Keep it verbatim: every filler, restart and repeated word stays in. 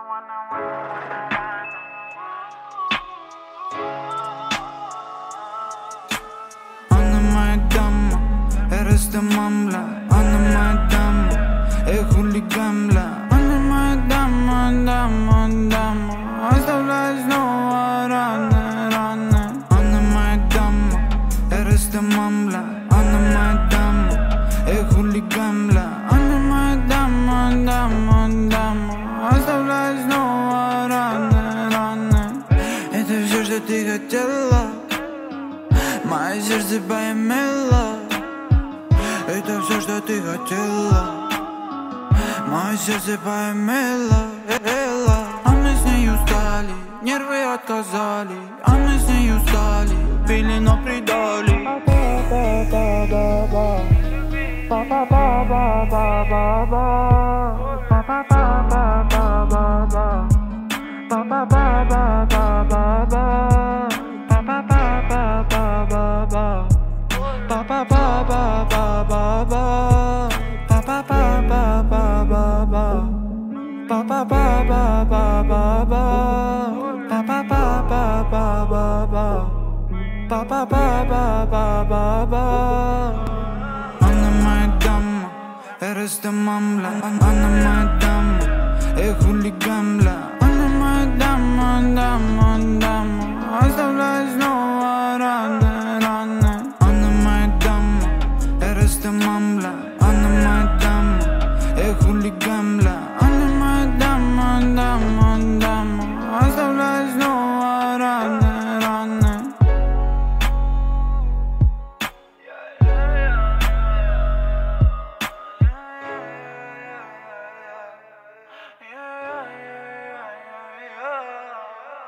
Она моя дама, Эреста мамла. Она моя дама, эй хулиган, бля. Она моя дама, дама, дама, оставляй снова раны, раны. Она моя дама, Эреста мамла. Она моя дама, эй хулиган, бля. Она моя дама, дама, дама, оставляй снова раны, раны. Это все, что ты хотела, мое сердце поимело. Это все, что ты хотела, мое сердце поимело. А мы с ней устали, нервы отказали. А мы с ней устали, убили, но предали. Она моя дама, Эреста мамла. Она моя дама, эй хулиган, бля. Она моя дама, дама, дама, оставляй снова раны, раны. Она моя дама, Эреста мамла. Она моя дама, эй хулиган, бля.